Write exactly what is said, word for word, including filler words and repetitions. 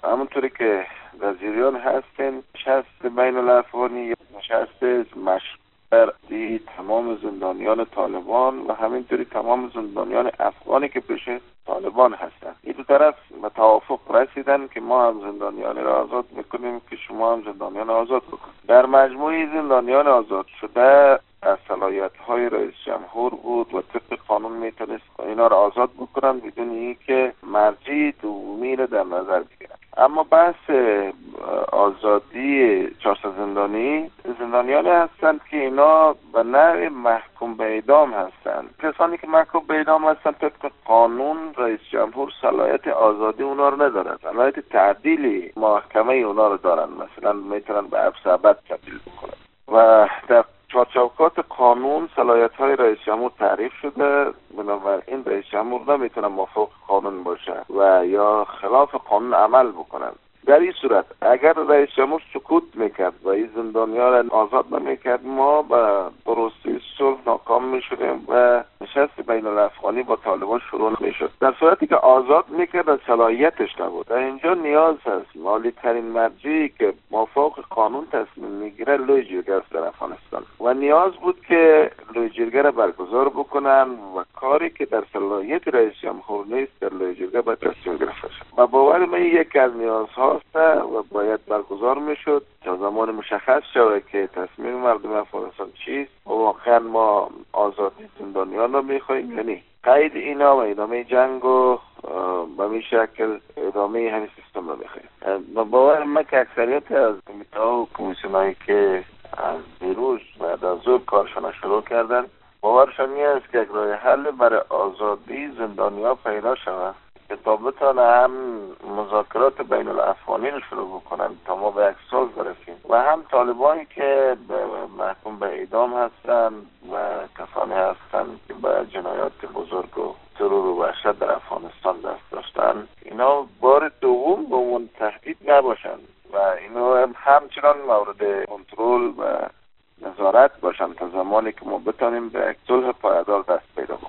همونطوری که در جریان هستیم، نشست بین الافغانی نشست مشهور تمام زندانیان طالبان و همینطوری تمام زندانیان افغانی که پیش طالبان هستند. این دو طرف به توافق رسیدن که ما هم زندانیان را آزاد میکنیم که شما هم زندانیان آزاد بکنید. در مجموع زندانیان آزاد شده از صلاحیت‌های رئیس جمهور بود و طبق قانون میتونست اینا را آزاد بکنن بدون اینکه مرجع دومی را در نظر بگیرن. اما بحث آزادی چهارصد زندانی، زندانیان هستند که اینا به نوع محکوم به اعدام هستند. کسانی که محکوم به اعدام هستند طبق قانون رئیس جمهور صلاحیت آزادی اونا رو ندارد، صلاحیت تعدیل محکمه اونا رو دارن. مثلا میتونن به حبس ابد تبدیل بکنن و در چارچوبات قانون صلاحیت های رئیس جمهور تعریف شده. بنابراین رئیس جمهور نمیتونه موافق قانون باشه و یا خلاف قانون عمل بکنن. در این صورت اگر رئیس جمهور سکوت میکرد و این زندانیان آزاد نمیکرد، ما به پروسه صلح ناکام میشدیم و نشست بین الافغانی با طالبان شروع میشد. در صورتی که آزاد میکرد صلاحیتش نبود. در اینجا نیاز هست مالی ترین مرجعی که موافق قانون تصمیم میگیره لوی جرگه است در افغانستان و نیاز بود که لوی جرگه را برگزار بکنن و کاری که در صلاحیت رئیس جمهور نیست در لوی جرگه باید تصمیم گرفته شد. و باور من یک از نیازها و باید برگزار میشد تا زمان مشخص شود که تصمیم مردم افغانستان چیست و واقعا ما آزادی زندانیان رو میخواهیم یعنی قید اینا و ادامه جنگ و به می شکل ادامه همین سیستم رو میخواهیم. و باور من که اکثریت از کمیته ها و کمیسیون هایی که از دیروز بعد از ظهر کارشان شروع کردن باورشان این است که یک راه حل برای آزادی زندانیان پیدا شود که تا بتانه هم مذاکرات بین الافغانی رو شروع بکنن تا ما به یک صلح برسیم و هم طالبانی که محکوم به اعدام هستن و کسانی هستن که به جنایات بزرگ و ترور و وحشت در افغانستان دست داشتن اینا بار دوم به اون تهدید نباشن و اینا همچنان مورد کنترل و نظارت باشن تا زمانی که ما بتانیم به یک صلح پایدار دست پیدا